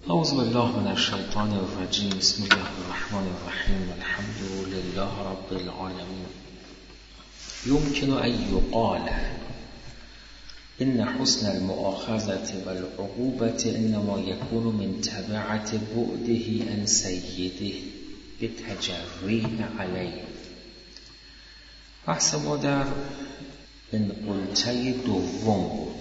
اعوذ بالله من الشیطان الرجیم. بسم الله الرحمن الرحیم. الحمد لله رب العالمین. يمكن أن يقال إن حسن المؤاخذة والعقوبة إنما يكون من تبعة بعده عن سيده بتجريه عليه. بحث ما در انقلته دوم بود.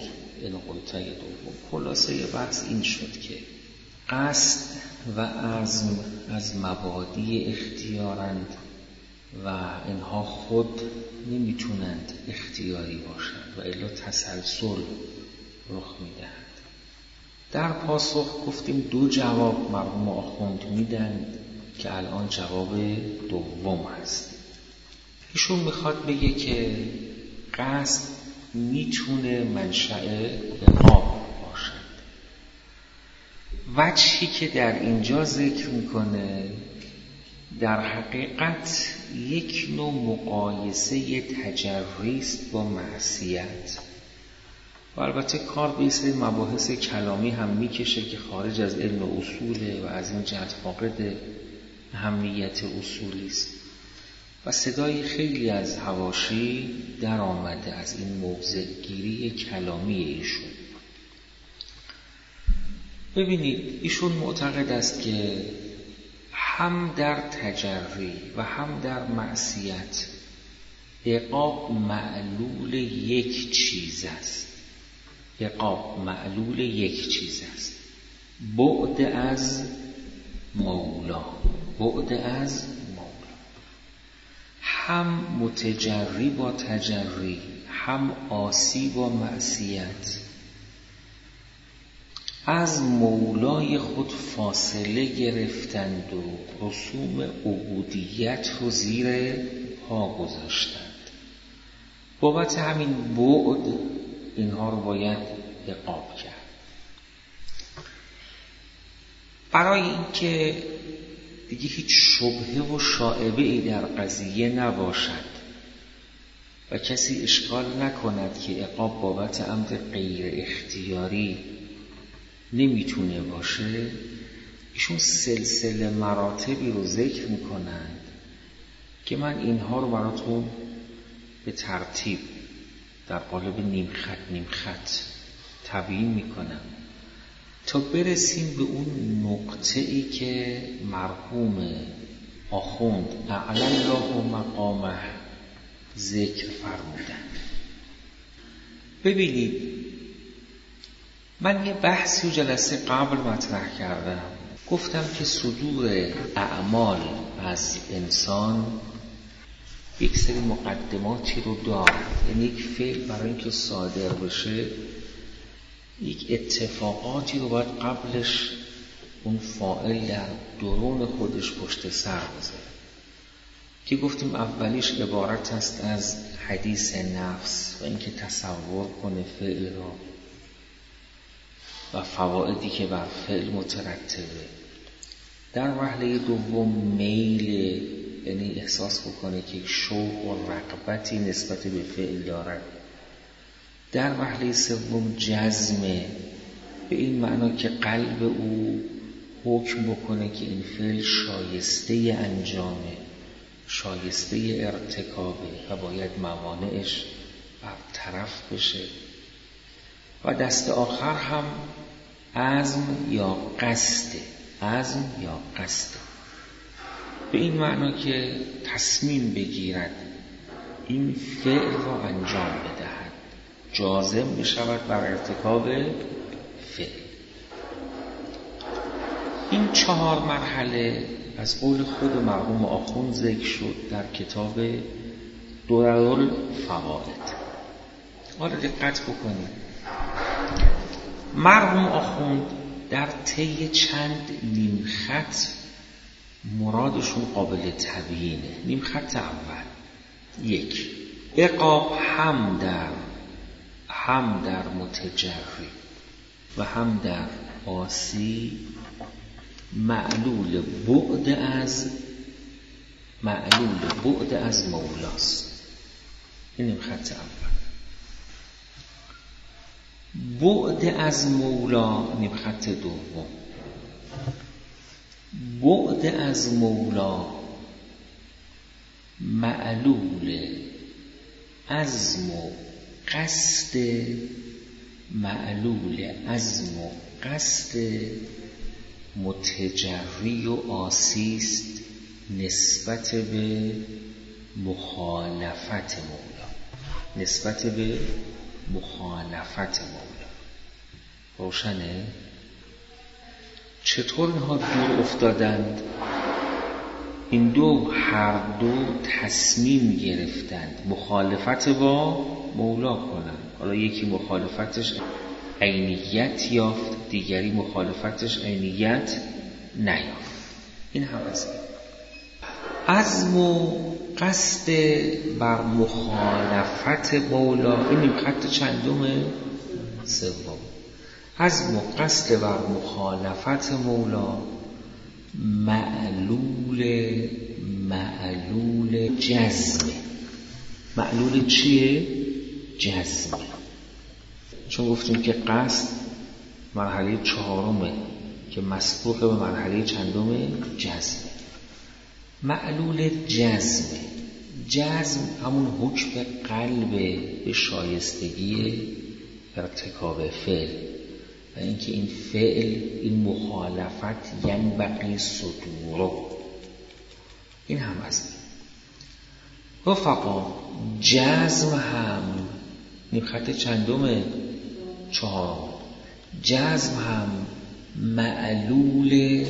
خلاصه بحث این شد که قصد و عزم از مبادی اختیارند و اینها خود نمیتونند اختیاری باشند و الا تسلسل رخ میدهند. در پاسخ گفتیم دو جواب مرحوم آخوند میدن که الان جواب دوم هست. ایشون میخواد بگه که قصد میتونه منشأ عقاب باشد. وجهی که در اینجا ذکر میکنه در حقیقت یک نوع مقایسه تجری است با معصیت و البته کار به سری مباحث کلامی هم میکشه که خارج از علم اصوله و از این جهت فاقد اهمیت اصولی است و صدای خیلی از حواشی در آمده از این موضع گیری کلامی ایشون. ببینید ایشون معتقد است که هم در تجری و هم در معصیت عقاب معلول یک چیز است. بعد از مولا. هم متجری با تجری، هم عاصی با معصیت از مولای خود فاصله گرفتند و رسوم عبودیت رو زیر پا گذاشتند. بابت همین بعد اینها رو باید عقاب کرد. برای اینکه دیگه هیچ شبهه و شائبه‌ای در قضیه نباشد و کسی اشکال نکند که عقاب بابت امر غیر اختیاری نمیتونه باشه، ایشون سلسله مراتبی رو ذکر میکنند که من اینها رو براتون به ترتیب در قالب نیم خط تبیین میکنم تا برسیم به اون نقطه‌ای که مرحوم آخوند اعلی الله مقامه ذکر فرمودن. ببینید من یه بحثی و جلسه قبل مطرح کردم، گفتم که صدور اعمال از انسان یک سری مقدماتی رو دارد. یعنی یک فعل برای اینکه صادر بشه یک اتفاقاتی رو باید قبلش اون فاعل در درون خودش پشت سر بذاره که گفتیم اولیش عبارت است از حدیث نفس و اینکه تصور کنه فعل را و فوائدی که بر فعل مترتبه. در وهله دوم میل، یعنی احساس بکنه که شوق و رغبتی نسبت به فعل دارد. در وهله سوم جزمه، به این معنا که قلب او حکم بکنه که این فعل شایسته انجامه، شایسته ارتکابه و باید موانعش برطرف بشه. و دست آخر هم عزم یا قصده، به این معنا که تصمیم بگیرد این فعل را انجام بدهد، جازم بشود بر ارتکاب فعل. این 4 مرحله از قول خود مرحوم آخوند ذکر شد در کتاب دررالفوائد. حالا دقت بکنید، مرحوم آخوند در طی چند نیم خط مرادشون قابل تبیینه. نیم خط اول، 1 عقاب هم در متجری و هم در عاصی معلول بعد از مولاست. این نیم خط اول. بعد از مولا نیم خط دوم. بعد از مولا معلول عزم و قصد، معلول عزم و قصد متجری و آسیست نسبت به مخالفت مولا، نسبت به مخالفت مولا. روشنه؟ چطور اینها دور افتادند؟ این دو هر دو تصمیم گرفتند مخالفت با مولا کنند. حالا یکی مخالفتش عینیت یافت، دیگری مخالفتش عینیت نیافت. این هم عزم و قصد بر مخالفت مولا. این خط چندمه؟ سوم. عزم و قصد بر مخالفت مولا معلول جزمه. معلول چیه؟ جزمه. چون گفتیم که قصد مرحله 4 که مسبوق به مرحله چندمه؟ جزمه. معلول جزمه. جزم همون حکم قلب به شایستگی ارتکاب فعل و اینکه این فعل، این مخالفت ینبغی صدوره. این هم از رفقا جزم هم این خط چندمه؟ 4. جزم هم معلول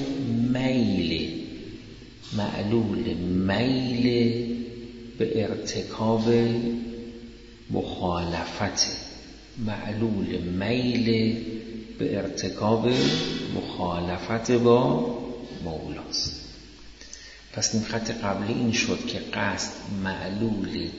میل به ارتکاب مخالفت، معلول میل به ارتکاب مخالفت با مولاست. پس این خط قبلی این شد که قصد معلول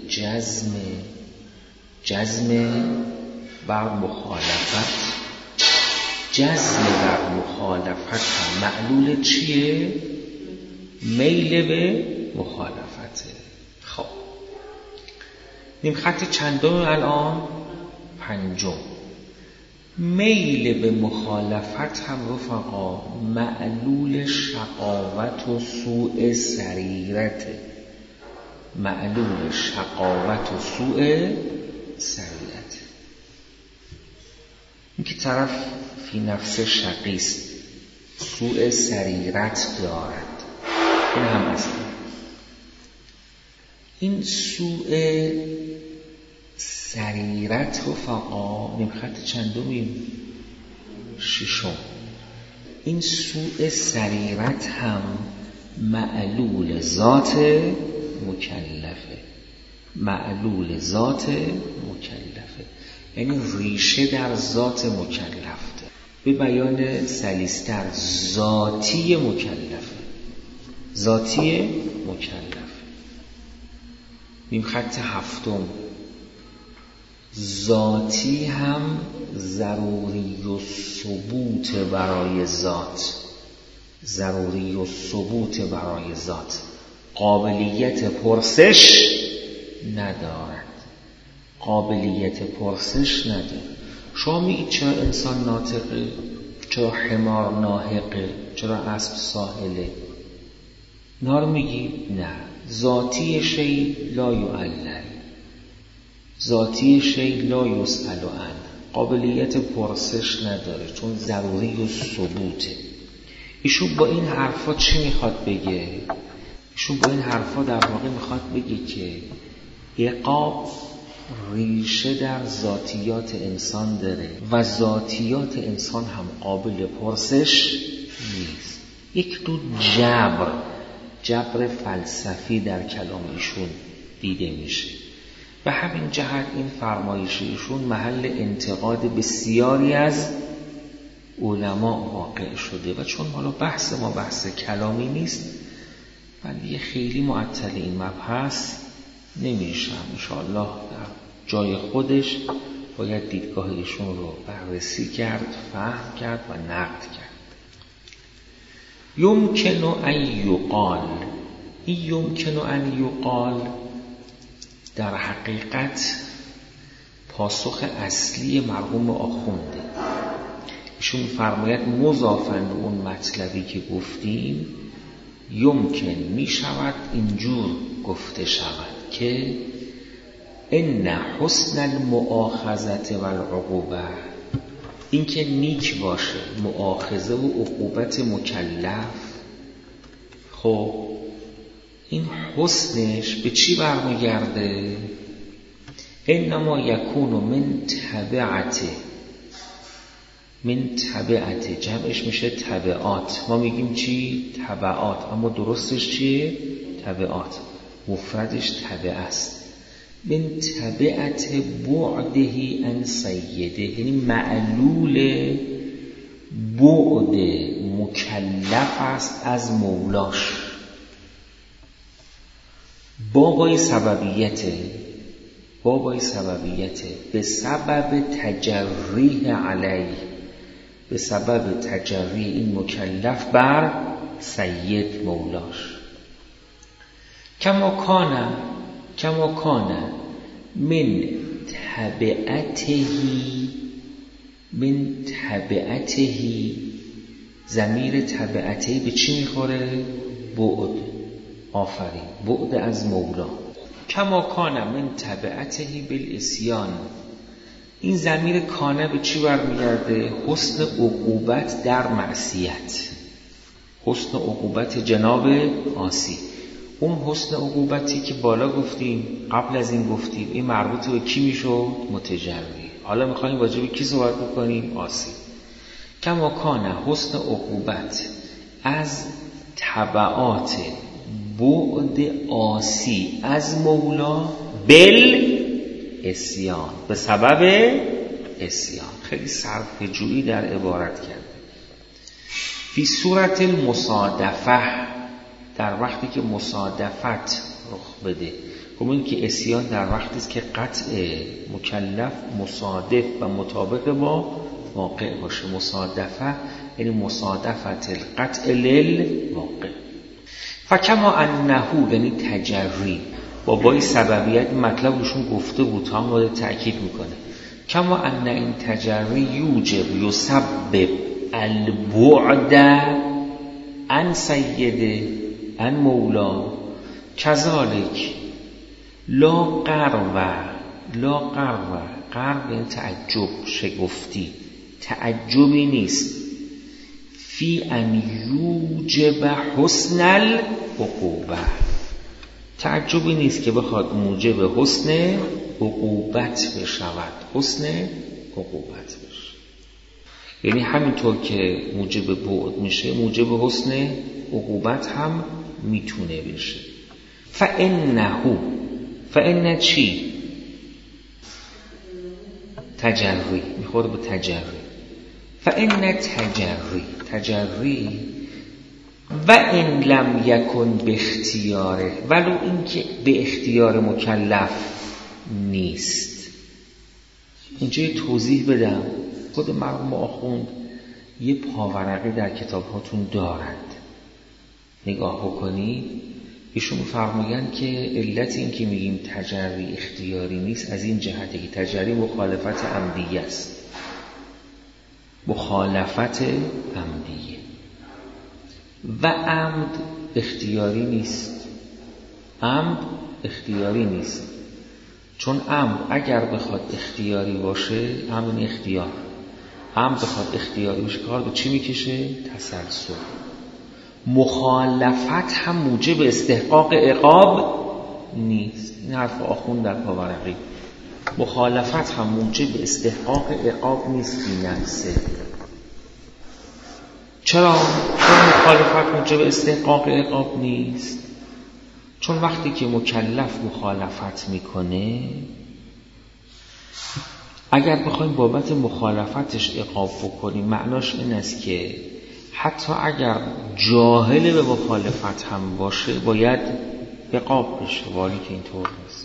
جزم بر مخالفت، جزم بر مخالفت هم معلول چیه؟ میل به مخالفته. خب این خط چندم الان؟ 5. میل به مخالفت هم رفقا معلول شقاوت و سوء سریرته. معلول شقاوت و سوء سریرته. این که طرف فی نفس شقیست، سوء سریرت دارد. این هم اصلا این سوء سریرت رفقا نیم خط چندمیم؟ 6. این سوء سریرت هم معلول ذات مکلفه. معلول ذات مکلفه یعنی ریشه در ذات مکلفه. به بیان سلیستر ذاتی مکلفه. ذاتی مکلفه. نیم خط 7. ذاتی هم ضروری و ثبوت برای ذات. ضروری و ثبوت برای ذات. قابلیت پرسش ندارد. قابلیت پرسش ندارد. شما میگید چرا انسان ناطقه؟ چرا حمار ناحقه؟ چرا اسب ساحله؟ اینا رو میگی؟ نه. ذاتی شی لا یعلل، ذاتی شی لا یسأل عنه. قابلیت پرسش نداره چون ضروری و ثبوته. ایشون با این حرفا چی میخواد بگه؟ ایشون با این حرفا در واقع میخواد بگه که عقاب ریشه در ذاتیات انسان داره و ذاتیات انسان هم قابل پرسش نیست. یک دو جبر فلسفی در کلام ایشون دیده میشه. به همین جهت این فرمایش ایشون محل انتقاد بسیاری از علما واقع شده و چون حالا بحث ما بحث کلامی نیست من دیگه خیلی معطل این مبحث نمیشم. انشاءالله در جای خودش باید دیدگاه ایشون رو بررسی کرد، فهم کرد و نقد کرد. یمکن ان یقال، این یمکن ان یقال در حقیقت پاسخ اصلی مرحوم آخونده. ایشون فرماید مضافاً به اون مطلبی که گفتیم یمکن می شود اینجور گفته شود که ان حسن المؤاخذة والعقوبة، این که نیک باشه مؤاخذه و عقوبت مکلف، خب این حسنش به چی برمیگرده؟ انما یکون من تبعته جمعش میشه تبعات. ما میگیم چی؟ تبعات، اما درستش چیه؟ تبعات. مفردش تبع است. من تبعت بعده عن سیده، یعنی معلول بعد مکلف است از مولاش. بابای سببیته به سبب تجریه علیه، به سبب تجری این مکلف بر سید مولاش. کما کان من تبعته ضمیر تبعته به چی میخوره؟ بعد. آفرین، بعد از مولا. کما کان من تبعته بالعصیان، این ضمیر کانه به چی برمیگرده؟ حسن عقوبت در معصیت، حسن عقوبت جناب عاصی. اون حسن عقوبتی که بالا گفتیم، قبل از این گفتیم، این مربوط به کی میشد؟ متجری. حالا میخوایم واجب کی صحبت بکنیم؟ عاصی. کما کان حسن عقوبت از تبعات بعد عاصی از مولا اسیان، به سبب اسیان. خیلی صرفه جویی در عبارت کرده. فی صورت المصادفه، در وقتی که مصادفت رخ بده. خب این که اسیان در وقتی است که قطع مکلف مصادف و مطابق با واقع باشه. مصادفه یعنی مصادفت القطع للواقع. فکما انه، یعنی تجری، بابای سببیت مطلب روشون گفته بود، تا هم باید تأکید میکنه. کما ان این تجری یوجب یسبب البعد عن سیده عن مولا کذالک لا قرو یعنی تعجب، شگفتی، تعجبی نیست فی ان یوجب حسن العقوبه، تعجبی نیست که بخواد موجب حسن عقوبت بشود، حسن عقوبت بشه. یعنی همینطور که موجب بعد میشه موجب حسن عقوبت هم میتونه بشه. فإنه چی؟ تجری، میخوره به تجری. فإن تجری و این لم یکن به اختیاره، ولو این که به اختیار مکلف نیست. اینجا یه توضیح بدم. خود مرحوم آخوند یه پاورقی در کتاب هاتون دارند، نگاه بکنی. ایشون فرمایند که علت این که میگیم تجری اختیاری نیست از این جهته که تجری مخالفت عمدیه است. مخالفت عمدیه و عمد اختیاری نیست. چون عمد اگر بخواد اختیاری باشه، همین اختیار، عمد بخواد اختیاری باشه، کار به چی میکشه؟ تسلسل. مخالفت هم موجب استحقاق عقاب نیست. این حرف آخوند در پاورقی. مخالفت هم موجب استحقاق عقاب نیست بی نفسه. چرا مخالفت موجب استحقاق عقاب نیست؟ چون وقتی که مکلف مخالفت میکنه، اگر بخوایم بابت مخالفتش عقاب بکنیم، معناش این است که حتی اگر جاهل به مخالفت هم باشه باید عقاب بشه، ولی که اینطور نیست.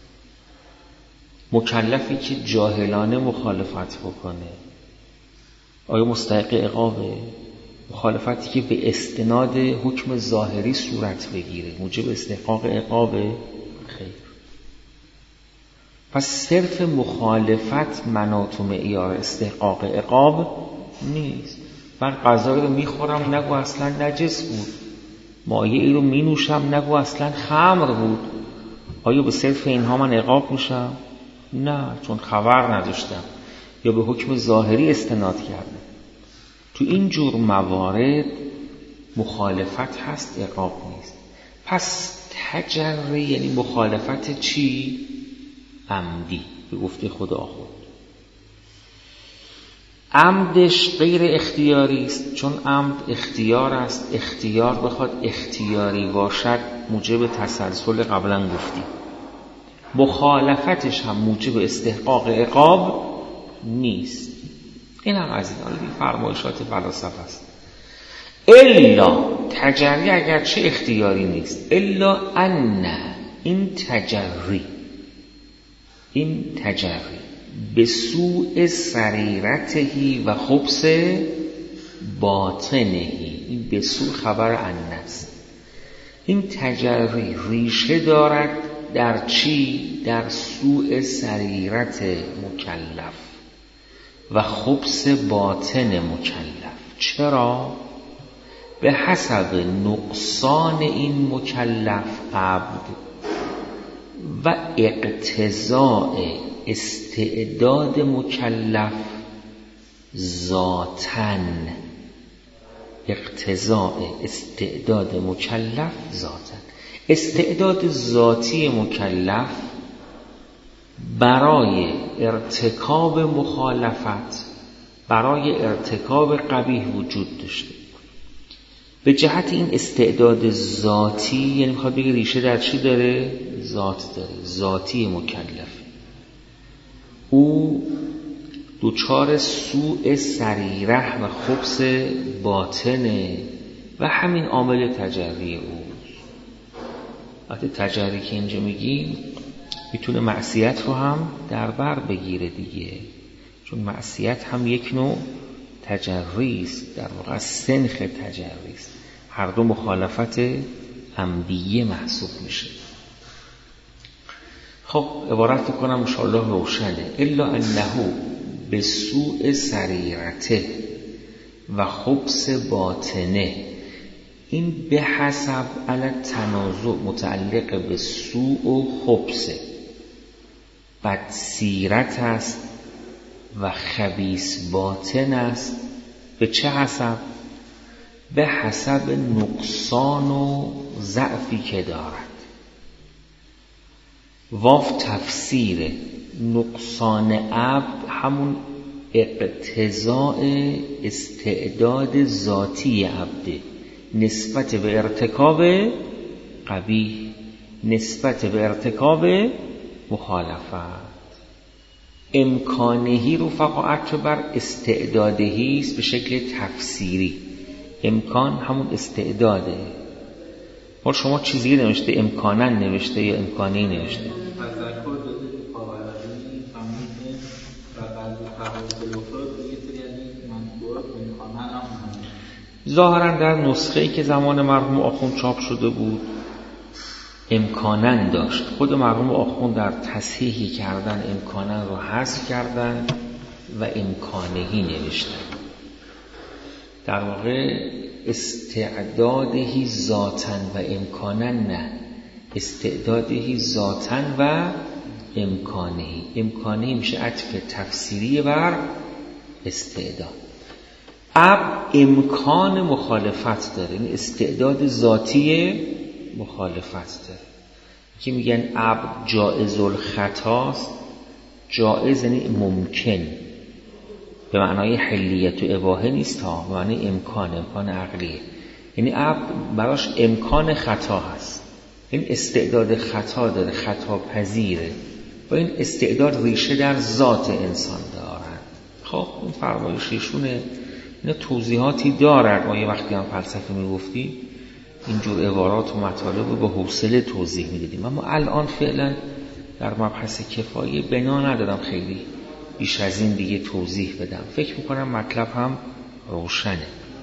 مکلفی که جاهلانه مخالفت بکنه آیا مستحق عقابه؟ مخالفتی که به استناد حکم ظاهری صورت بگیره موجب استحقاق عقابه؟ خیر. پس صرف مخالفت مناط و معیار استحقاق عقاب نیست. من غذایی رو میخورم نگو اصلا نجس بود، مایه ای رو مینوشم نگو اصلا خمر بود. آیا به صرف اینها من عقاب میشم؟ نه، چون خبر نداشتم یا به حکم ظاهری استناد کردم. تو این جور موارد مخالفت هست، عقاب نیست. پس تجری یعنی مخالفت چی؟ عمدی، به گفته خود آخوند. عمدش غیر اختیاری است، چون عمد اختیار است. اختیار بخواد اختیاری باشد موجب تسلسل قبلا گفتیم. مخالفتش هم موجب استحقاق عقاب نیست. این هم از این فرمایشات فلاسفه است. الا تجری اگرچه اختیاری نیست، الا ان این تجری به سوء سریرتهی و خبث باطنهی. این به سوء خبر ان است. این تجری ریشه دارد در چی؟ در سوء سریرت مکلف و خبث باطن مکلف. چرا؟ به حسب نقصان این مکلف عبد و اقتضاء استعداد مکلف ذاتن. اقتضاء استعداد مکلف ذاتن، استعداد ذاتی مکلف برای ارتکاب مخالفت، برای ارتکاب قبیح وجود داشته. به جهت این استعداد ذاتی، یعنی میخواد بگه ریشه در چی داره؟ ذات داره، ذاتی مکلف. او دوچار سوء سریره و خبث باطنه و همین عامل تجری اوست. وقتی تجری که اینجا میگیم میتونه معصیت رو هم در بر بگیره دیگه، چون معصیت هم یک نوع تجری است، در واقع سنخ تجری است. هر دو مخالفت عمدیه محسوب میشه. خب عبارت کنم انشاءالله روشنه. الا انه به سوء سریرته و خبث باطنه. این به حسب علی تنازع متعلق به سوء و خبث، بد سیرت است و خبیث باطن است. به چه حسب؟ به حسب نقصان و ضعفی که دارد. واو تفسیر نقصان عبد همون اقتضاء استعداد ذاتی عبده نسبت به ارتکاب قبیح، نسبت به ارتکاب مخالفت. امکانهی رو فقط بر استعدادهی است به شکل تفسیری. امکان همون استعداده. حال شما چیزی نوشته امکانن نوشته یا امکانی نوشته؟ ظاهرا در نسخه‌ای که زمان مرحوم آخوند چاپ شده بود امکانن داشت. خود مرحوم آخوند در تصحیحی کردن امکانن رو حذف کردن و امکانهی نوشتن. در واقع استعدادهی ذاتن و امکانن نه، استعدادهی ذاتن و امکانهی. امکانهی میشه عطف تفسیری بر استعداد. امکان مخالفت داره، یعنی استعداد ذاتی مخالفت داره. که میگن عبد جائز الخطاست. جائز یعنی ممکن، به معنای حلیت و اباحه نیست ها، به معنای امکان عقلیه. یعنی عبد براش امکان خطا هست، این استعداد خطا داره، خطا پذیره و این استعداد ریشه در ذات انسان دارد. خب این فرمایششونه. اینا توضیحاتی دارد. ما یه وقتی هم فلسفه میگفتیم اینجور عبارات و مطالب رو با حوصله توضیح میدادیم، اما الان فعلا در مبحث کفایه بنا ندارم خیلی بیش از این دیگه توضیح بدم. فکر میکنم مطلب هم روشنه.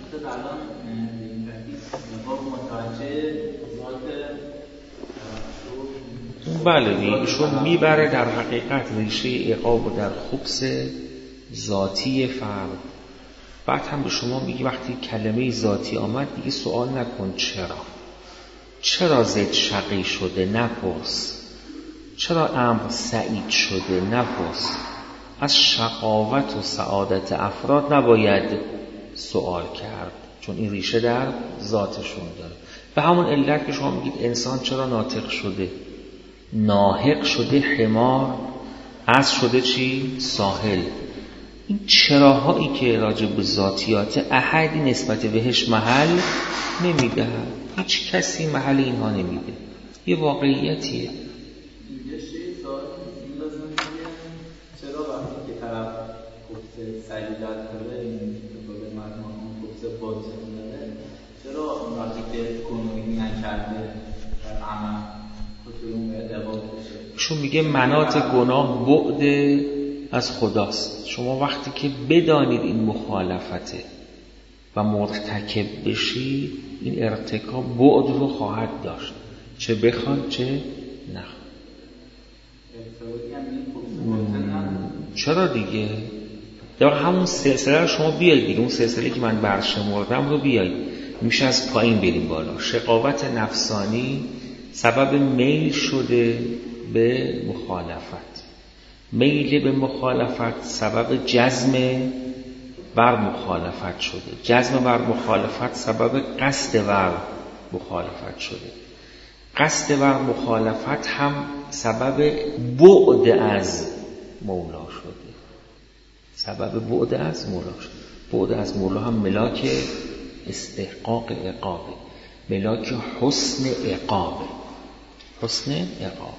بله ایشون میبره در حقیقت ریشه عقاب و در خبث ذاتی فرد بعد هم به شما میگه وقتی کلمه ذاتی آمد دیگه سوال نکن چرا زید شقی شده نپرس، چرا عمرو سعید شده نپرس. از شقاوت و سعادت افراد نباید سوال کرد، چون این ریشه در ذاتشون داره. به همون علت که شما میگید انسان چرا ناطق شده، ناحق شده حمار، از شده چی؟ ساحل. این چراهایی که راجع به ذاتیات احدی نسبت بهش محل نمیده، هیچ کسی محل اینها نمیده، یه واقعیتیه. چرا وقتی که طرف گفته سجدت کنه این به مضمون اون گفته باطل داره، چرا وقتی که گناهی نکرده در عمل خودمون اعتقاد بشه؟ شون میگه مناط گناه بعد از خداست. شما وقتی که بدانید این مخالفته و مرتکب بشی، این ارتکاب بعد رو خواهد داشت، چه بخواد چه نخواد. چرا دیگه؟ در همون سلسله رو شما بیایید دیگه، اون سلسله که من برشمردم رو بیایید، میشه از پایین بریم بالا. شقاوت نفسانی سبب میل شده به مخالفت، میل به مخالفت سبب جزم بر مخالفت شده، جزم بر مخالفت سبب قصد بر مخالفت شده، قصد بر مخالفت هم سبب بعد از مولا شده، سبب بعد از مولا شده. بعد از مولا هم ملاک استحقاق عقابه، ملاک حسن عقابه، حسن عقابه.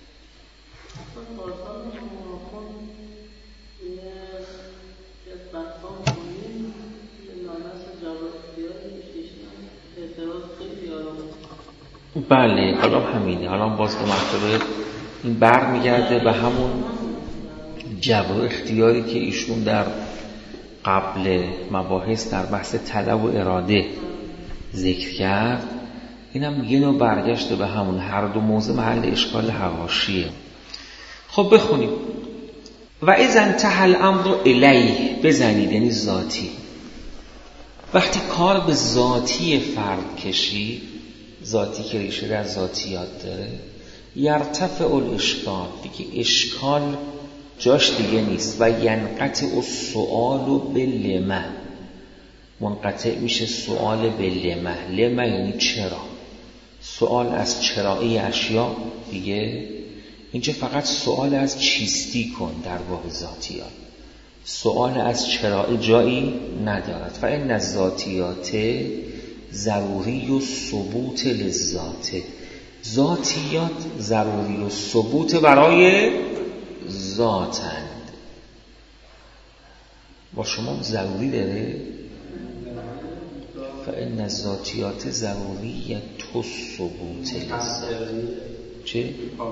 بله حالا همینه، حالا باز به مرتبه این بر میگرده به همون جبر و اختیاری که ایشون در قبل مباحث در بحث طلب و اراده ذکر کرد. اینم یه نوع برگشته به همون، هر دو موضوع محل اشکال حواشیه. خب بخونیم. و اذا انتهى الامر الیه، بزنید یعنی ذاتی. وقتی کار به ذاتی فرد کشی، ذاتی که ریشه در ذاتیات داره، یرتفع الاشکال، دیگه اشکال جاش دیگه نیست. و ینقطع السؤال باللمه، منقطع میشه سؤال باللمه. لمه یعنی چرا، سؤال از چرایی اشیاء دیگه اینجا فقط سؤال از چیستی کن در باب ذاتیات، سؤال از چرایی جایی ندارد. فإن الذاتیات ضروری و ثبوت للذات، ذاتیات ضروری و ثبوت برای ذاتند. با شما ضروری داره؟ فإن الذاتیات ضروریت و ثبوت للذات. چه؟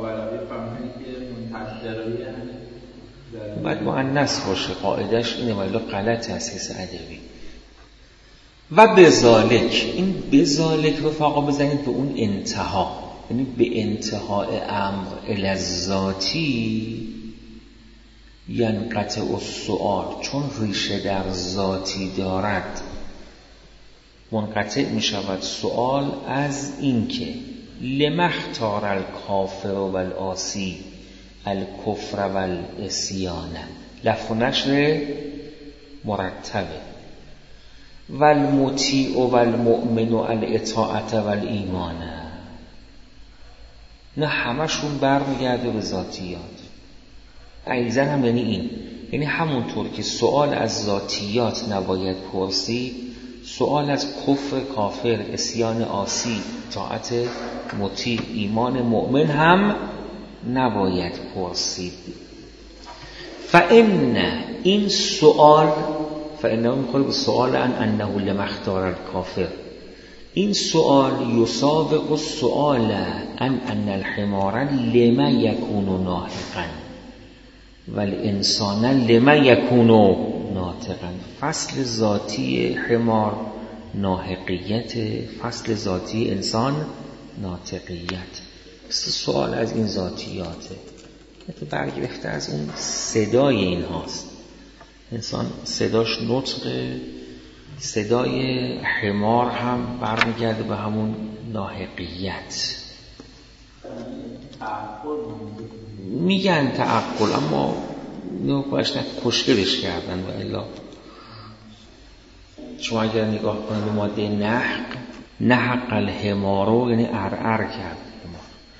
باید مؤنث باشه، قاعدش اینه، ولی غلط اساس ادبی. و بذالک، این بذالک رو فاقا بزنید به اون انتها، یعنی به انتهای امر الذاتی ینقطع السؤال، چون ریشه در ذاتی دارد منقطع می شود سؤال از این که لمختار الکافر و العاصی الکفر و العصیان، لفظ و نشر مرتبه، و المطیع و المؤمن و الاطاعت و الایمان، نه همشون برمیگرده به ذاتیات. ایزن هم یعنی این، یعنی همونطور که سؤال از ذاتیات نباید پرسید، سؤال از کفر کافر، عصیان عاصی، اطاعت مطیع، ایمان مؤمن هم نباید پرسید. فإن این سؤال، فإنه میخوره به سؤال انه لمختار الکافر، این سؤال یسابق السؤال ان الحمار لما یکون ناطقا و الانسان لما یکون ناطقا. فصل ذاتی حمار ناحقیت، فصل ذاتی انسان ناطقیت. سوال از این ذاتیاته، برگرفته از اون صدای این هاست. انسان صداش نطقه، صدای حمار هم برمیگرده به همون ناحقیت. میگن تعقل، اما باش کشکلش کردن و الا شما اگر نگاه کنید به ماده نحق الحمارو یعنی ارعر کرد حمار.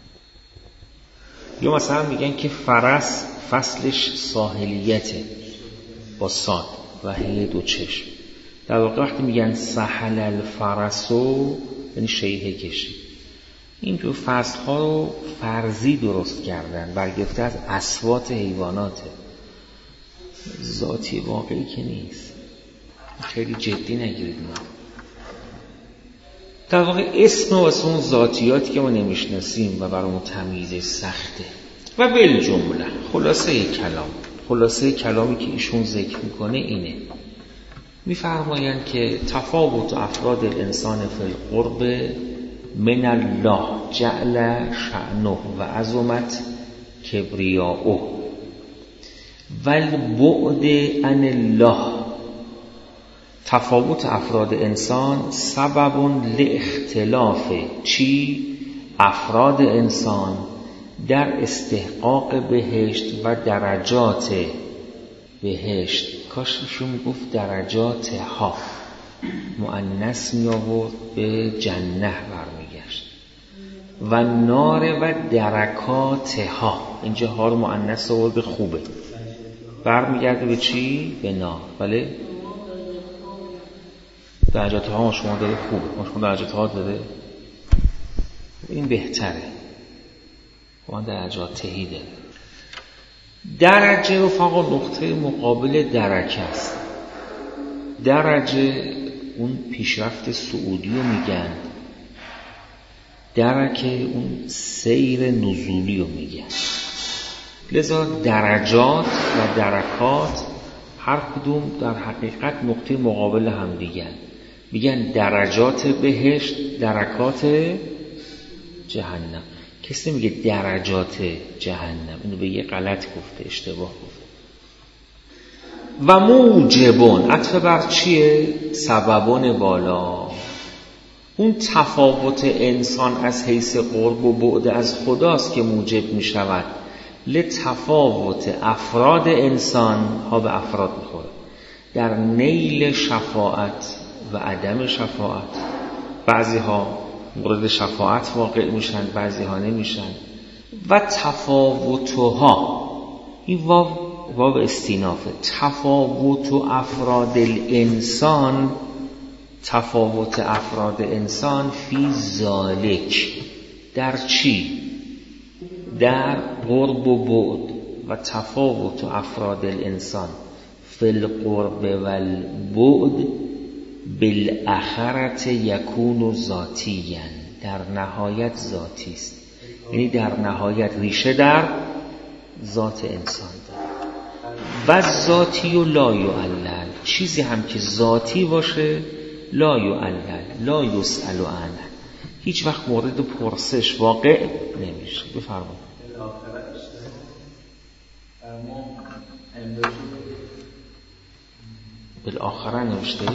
یا مثلا میگن که فرس فصلش ساحلیته با صاد و هی دو چشم. در واقع وقتی میگن سحل الفرسو یعنی شیهه کشی. اینجور فصلها رو فرضی درست کردن، برگرفته از اصوات حیواناته، ذاتی واقعی که نیست. خیلی جدی نگیرید. ما در واقع اسم واسه اون ذاتیاتی که ما نمیشناسیم و برامون تمییزش سخته. و بالجمله خلاصه کلامی که ایشون ذکر میکنه اینه، میفرمایند که تفاوت افراد الانسان فی القرب من الله جعل شأنه و عظمت کبریاؤه و البعد عن الله. تفاوت افراد انسان سبب لاختلاف افراد انسان در استحقاق بهشت و درجات بهشت. کاش ایشون میگفت درجات ها، مؤنث می آورد به جنه برمیگشت. و نار و درکات ها، اینجا ها رو مؤنث آورد به خوبه، برمیگرده به چی؟ به نار. بله درجات ها شما داره خوبه، شما درجات ها داره این بهتره، ما درجات تهی داره. درجه رفقا نقطه مقابل درکه است. درجه اون پیشرفت سعودی رو میگن، درکه اون سیر نزولی رو میگن. لذا درجات و درکات هر کدوم در حقیقت نقطه مقابل هم دیگن. میگن درجات بهشت، درکات جهنم. کسی میگه درجات جهنم، اینو به یه غلط گفته، اشتباه گفته. و موجبون عطف بر چیه؟ سببون بالا. اون تفاوت انسان از حیث قرب و بعد از خداست که موجب میشود لتفاوت افراد انسان ها به افراد میخوره در نیل شفاعت و عدم شفاعت. بعضی ها مورد شفاعت واقع میشن، بعضی ها نمیشن. و تفاوتها، این واو استینافه، تفاوت افراد الانسان، تفاوت افراد انسان فی ذالک، در چی؟ در قرب و بعد. و تفاوت افراد الانسان فی القرب و البعد بالاخرة یکون ذاتیاً، در نهایت ذاتی است. یعنی در نهایت ریشه در ذات انسان داره. و ذاتی و لا یعلل، چیزی هم که ذاتی باشه لا یعلل، لا یسأل عنه، هیچ وقت مورد پرسش واقع نمیشه. بفرمایید. بالآخره نوشته؟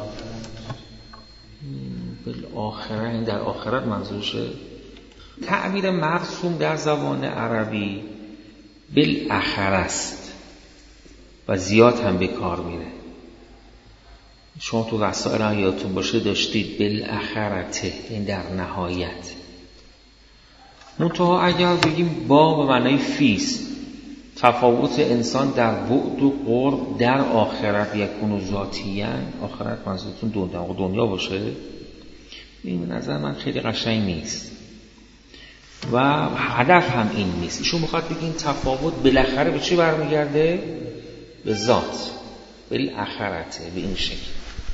بالآخره، در آخرت منظورشه. تعبیر مرسوم در زبان عربی بالاخره است و زیاد هم به کار میره. شما تو وسائل یادتون باشه داشتید بالاخرته، این در نهایت. منتها اگر بگیم با به معنای فیست، تفاوت انسان در بعد و قرب در آخرت یکون ذاتیاً، آخرت منظورتون دنیا باشه، این به نظر من خیلی قشنگ نیست و هدف هم این نیست. ایشون میخواد بگه این تفاوت بالاخره به چی برمیگرده؟ به ذات، بالاخرته، به این شکل.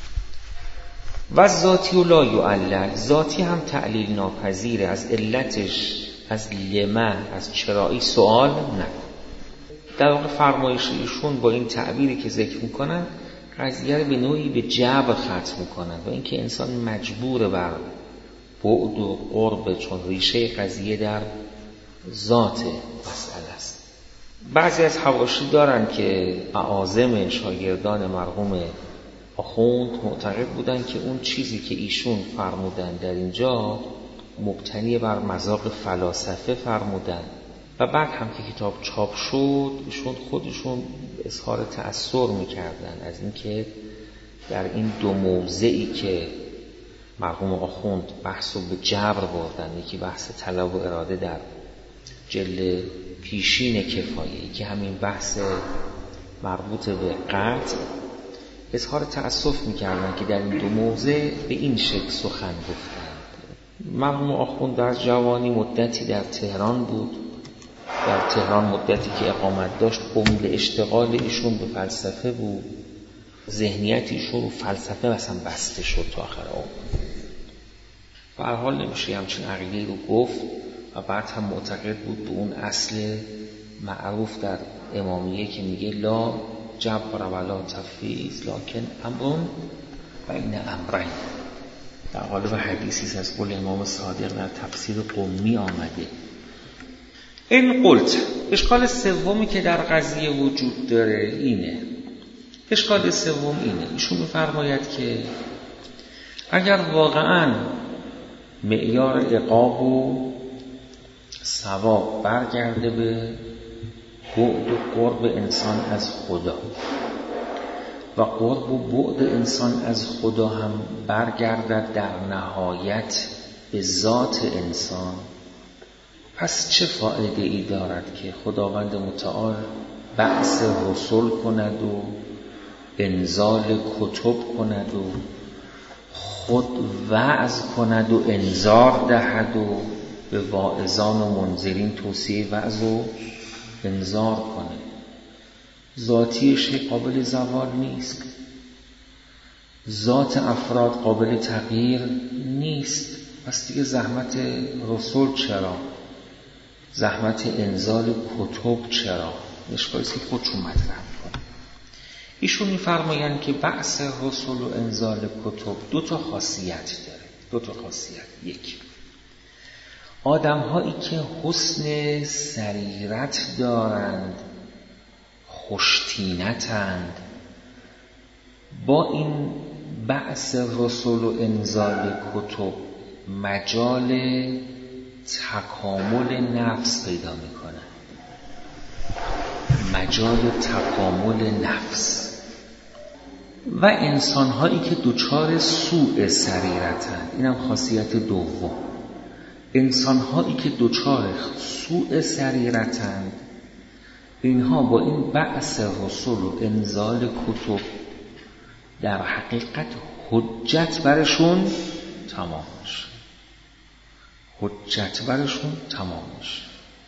و ذاتی و لا یعلل، ذاتی هم تعلیل ناپذیره، از علتش، از لمه، از چرایی سوال نکن. در واقع فرمایش ایشون با این تعبیری که ذکر میکنن قضیه رو به نوعی به جبر ختم میکنن و اینکه انسان مجبور بر بعد و قرب، چون ریشه قضیه در ذات مسئله است. بعضی از حواشی دارن که اعاظم شاگردان مرحوم آخوند معتقد بودن که اون چیزی که ایشون فرمودن در اینجا مبتنی بر مذاق فلاسفه فرمودن و بعد هم که کتاب چاپ شد ایشون خودشون اظهار تأثر میکردن از اینکه در این دو موضعی که مرحوم آخوند بحثو به جبر بردن، یکی بحث طلب و اراده در جلد پیشین کفایه که همین بحث مربوط به قطع، اظهار تأسف میکردن که در این دو موضع به این شکل سخن گفتند. مرحوم آخوند در جوانی مدتی در تهران بود، در تهران مدتی که اقامت داشت عمده اشتغال ایشون به فلسفه بود، ذهنیت ایشون رو فلسفه مثلا بسته شد تا آخر عمر. به هر حال نمیشه همچین عقیده‌ای رو گفت و بعد هم معتقد بود به اون اصل معروف در امامیه که میگه لا جبر ولا تفویض لکن امر بین امرین. در قالب حدیثی از قول امام صادق در تفسیر قمی آمده. این قلت اشکال سومی که در قضیه وجود داره اینه. اشکال سوم اینه، ایشون می‌فرماید که اگر واقعاً معیار عقاب و ثواب برگرده به بعد و قرب انسان از خدا و قرب و بعد انسان از خدا هم برگردد در نهایت به ذات انسان، پس چه فایده ای دارد که خداوند متعال بعث رسول کند و انزال کتب کند و خود وعظ کند و انذار دهد و به واعظان و منذرین توصیه وعظ و انذار کند. ذاتیش قابل زوال نیست، ذات افراد قابل تغییر نیست، پس دیگه زحمت رسول چرا؟ زحمت انزال کتب چرا؟ اشکالیست که خودشون مطرح کنه. ایشون می‌فرمایند که بعث رسول و انزال کتب دو تا خاصیت داره. دو تا خاصیت. یک، آدم‌هایی که حسن سریرت دارند، خوشتینتند، با این بعث رسول و انزال کتب مجال تکامل نفس پیدا میکنن، مجال تکامل نفس. و انسان‌هایی که دچار سوء سریرتند، اینم خاصیت دوم. انسان‌هایی که دچار سوء سریرتند، اینها با این بعث رسول و انزال کتب در حقیقت حجت برشون تمام میشه. حجت برشون تمام میشه.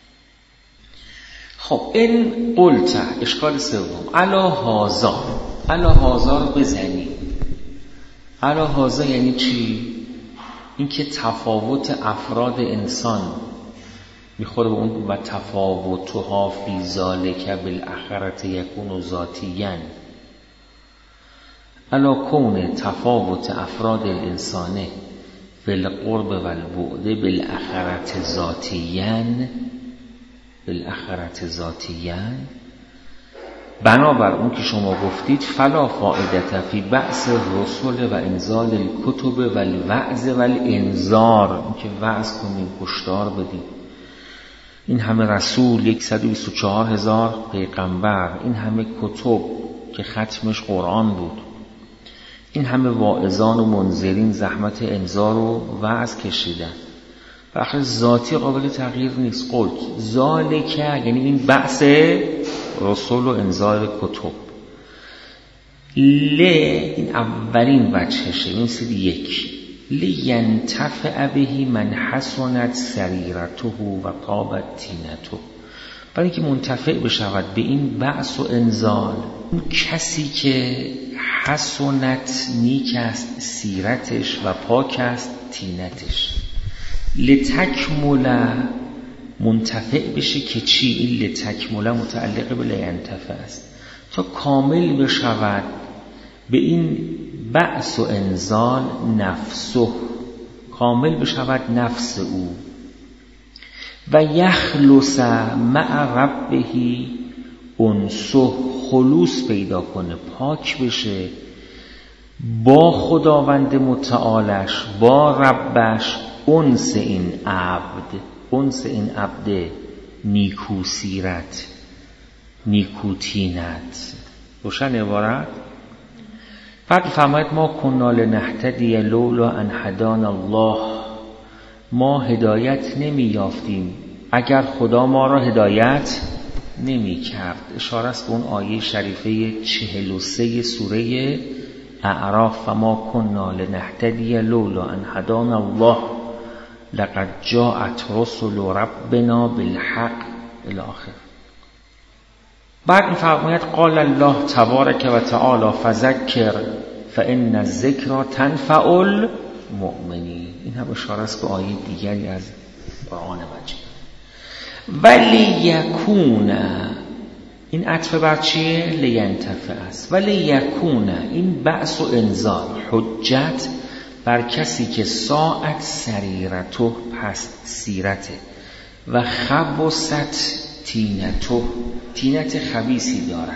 خب این قلت اشکال سوم علا هازا رو بزنی. علا هازا یعنی چی؟ این که تفاوت افراد انسان میخوره به اون و تفاوتها فی ذالک بالاخره یکون ذاتیاً. علا کون تفاوت افراد الانسان فی القرب و البعد بالاخره ذاتیاً بنابر اون که شما گفتید فلا فائدة فی بعث الرسل و انزال الکتب و الوعظ و الانذار، که وعظ کنیم، هشدار بدیم. این همه رسول، 124,000 پیغمبر، این همه کتب که ختمش قرآن بود، این همه واعظان و منذرین زحمت انذار و وعظ کشیدن، بخش ذاتی قابل تغییر نیست. قلت ذالک یعنی این بعث رسول و انزال کتب. این اولین وجهشه. این سید یک لینتفع به من حسنت سریرته و طابت تینته، برای اینکه منتفع بشود به این بعث و انزال اون کسی که حسنت نیک است سیرتش و پاک است تینتش. لتکمل منتفع بشه که چی؟ این لتکمل متعلق به لینتفع است، تا کامل بشود به این بعث و انزال نفسه، کامل بشود نفس او. و یخلص مع ربه انسه خلوص پیدا کنه، پاک بشه با خداوند متعالش، با ربش، انس این عبد نیکو سیرت، نیکو تینت. روشن عبارت؟ بعد فرماید ما کنا لنهتدی لولا ان هدانا الله، ما هدایت نمی یافتیم اگر خدا ما را هدایت نمی کرد. اشاره است به اون آیه شریفه 43 سوره اعراف، و ما کنا لنهتدی لولا ان هدانا الله لقد جاءت رسل ربنا بالحق الی آخر. بعد می‌فرماید قال الله تبارک و تعالی فذکر فان الذکر تنفع المؤمنین. این هم اشاره است به آیه دیگری از قرآن مجید. ولی یکون، این عطف بر چیه؟ لینتفع است. ولی یکون، این بعث و انذار، حجت بر کسی که ساعت سریرته، پست سیرته، و خبست تینته، تینت خبیثی دارد،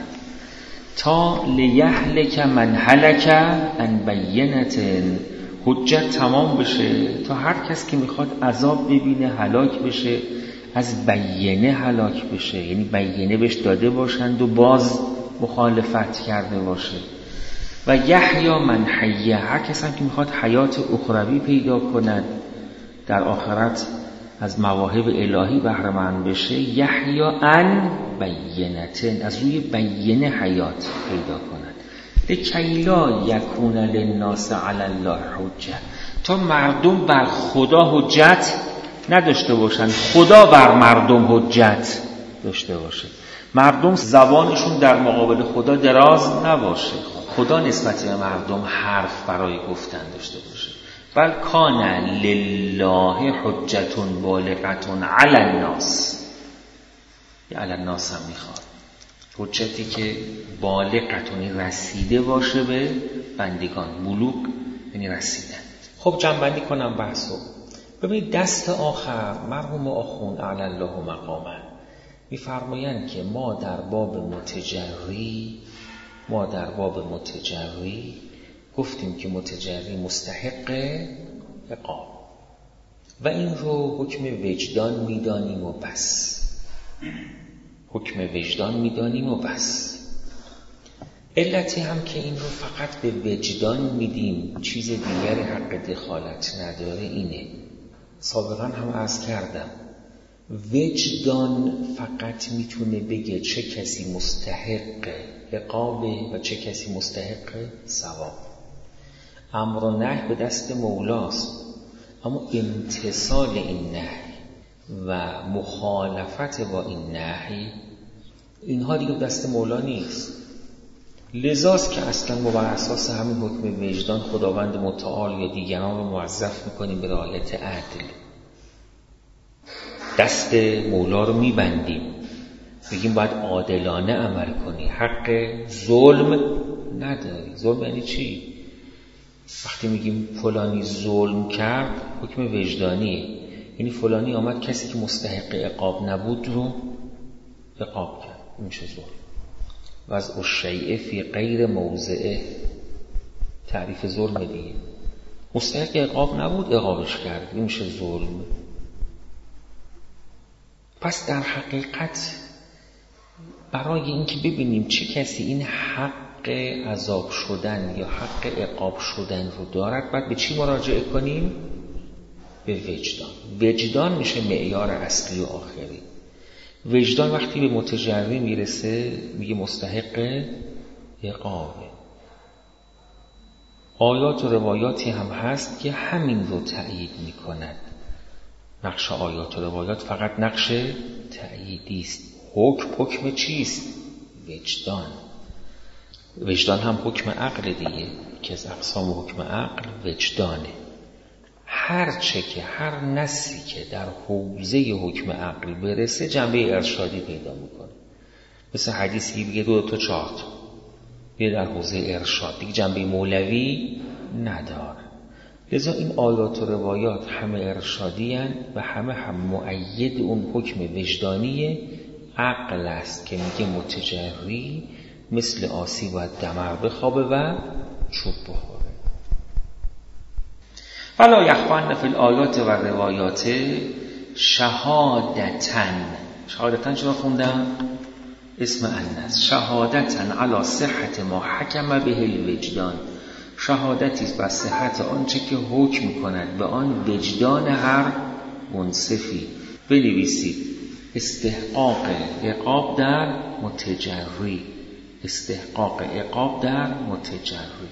تا لیهلک من هلک عن بینة، حجت تمام بشه تا هر کس که میخواد عذاب ببینه هلاک بشه، از بینه هلاک بشه، یعنی بینه بهش داده باشند و باز مخالفت کرده باشه. و یحیی من حی، هر کس هم که میخواد حیات اخروی پیدا کند، در آخرت از مواهب الهی بهره مند بشه، یحیی عن بینة، از روی بینه حیات پیدا کند. لکی لا یکون للناس علی الله حجه، تا مردم بر خدا حجت نداشته باشند، خدا بر مردم حجت داشته باشه. مردم زبانشون در مقابل خدا دراز نباشه، خدا نسبت به مردم حرف برای گفتن داشته باشه. بل کان لله حجت بالغة علی الناس، علی الناس هم میخواد حجتی که بالغتونی رسیده باشه به بندگان. بلوغ یعنی رسیدن. خب جمع‌بندی کنم بحثو. ببینید دست آخر مرحوم آخوند اعلی الله مقامه میفرمایند که ما در باب متجری گفتیم که متجری مستحق عقاب و این رو حکم وجدان میدانیم و بس. حکم وجدان میدانیم و بس. علتی هم که این رو فقط به وجدان میدیم، چیز دیگری حق دخالت نداره اینه. سابقا هم عرض کردم وجدان فقط میتونه بگه چه کسی مستحق عقابه و چه کسی مستحق ثواب. امر و نهی به دست مولاست، اما امتثال این نهی و مخالفت با این نهی، اینها دیگه دست مولا نیست. لذاست که اصلا ما بر اساس همین حکم وجدان خداوند متعال یا دیگران رو موظف میکنیم به رعایت عدل. دست مولا رو میبندیم، بگیم باید عادلانه عمل کنی، حق ظلم نداری. ظلم یعنی چی؟ وقتی میگیم فلانی ظلم کرد، حکم وجدانیه، یعنی فلانی آمد کسی که مستحق عقاب نبود رو عقاب کرد، این میشه ظلم. وضع الشیء فی غیر موضعه، تعریف ظلم دیگه. مستحق عقاب نبود عقابش کرد، این میشه ظلم. پس در حقیقت برای اینکه ببینیم چه کسی این حق عذاب شدن یا حق عقاب شدن رو دارد، باید به چی مراجعه کنیم؟ به وجدان. وجدان میشه معیار اصلی و آخری. وجدان وقتی به متجری میرسه میگه مستحق عقابه. آیات و روایاتی هم هست که همین رو تأیید میکند. نقش آیات و روایات فقط نقش تأییدی است. حکم چیست؟ وجدان. وجدان هم حکم عقل دیگه، که از اقسام حکم عقل وجدانه. هرچه که هر نصی که در حوزه حکم عقل برسه جنبه ارشادی پیدا میکنه. مثل حدیثی بگه 2 تا 4 تا یه در حوزه ارشاد دیگه جنبه مولوی نداره. لذا این آیات و روایات همه ارشادی هن و همه هم مؤید اون حکم وجدانیه، عقل است که میگه متجری مثل آسی باید دمر بخوابه و چوب بخوره. ولا یخفن فی الآیات و روایات شهادتن چرا خوندم؟ اسم انس. شهادتن علی صحت ما حکم به الوجدان، شهادتی است بر صحت آنچه که حکم کند به آن وجدان هر منصفی. بنویسید استحقاق عقاب در متجری، استحقاق عقاب در متجری.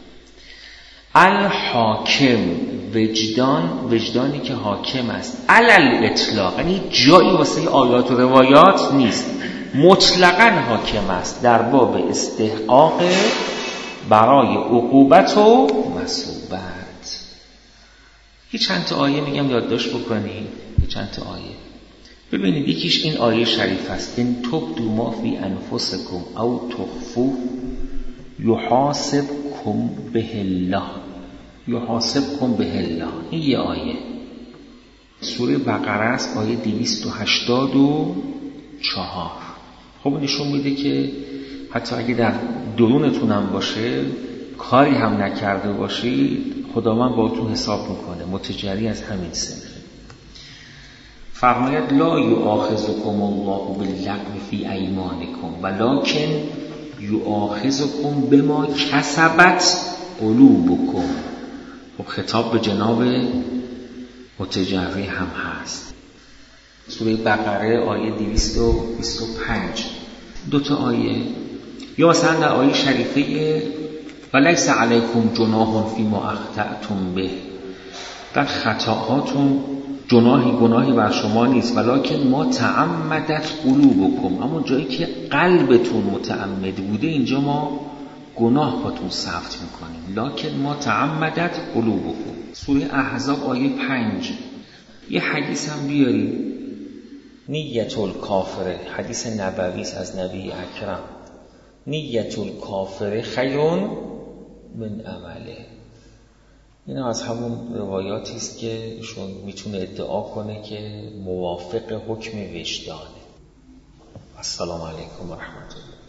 الحاکم وجدانی که حاکم است، علل اطلاق، یعنی جایی واسه آیات و روایات نیست، مطلقاً حاکم است در باب استحقاق برای عقوبت و مثوبت. یه چند تا آیه میگم یادداشت بکنید، یه چند تا آیه ببینید. یکیش این آیه شریف است: ان تبدوا ما فی انفسکم او تخفوه یحاسبکم به الله، یحاسبکم به الله. این یه آیه سوره بقره است، آیه 284. خب نشون میده که حتی اگه در درونتونم باشه، کاری هم نکرده باشید، خداوند باهاتون حساب میکنه. متجری از همین سنخ. فرماید لا یؤاخذکم الله باللغو فی ایمانکم ولکن یؤاخذکم بما کسبت قلوبکم. خب خطاب به جناب متجری هم هست. سوره بقره آیه 225. دو تا آیه. یا مثلا در آیه شریفه ولیس علیکم جناح فیما اخطأتم به، در خطاهاتون گناهی بر شما نیست، ولکن ما تعمدت قلوبکم، اما جایی که قلبتون متعمد بوده اینجا ما گناه باتون ثبت میکنیم. لکن ما تعمدت قلوبکم. سوره احزاب آیه 5. یه حدیث هم بیاریم، نیت الکافر، حدیث نبوی از نبی اکرم: نیت الکافر خیر من عمله. این از همون روایاتی است که ایشون میتونه ادعا کنه که موافق حکم وجدانه. السلام علیکم و رحمت الله.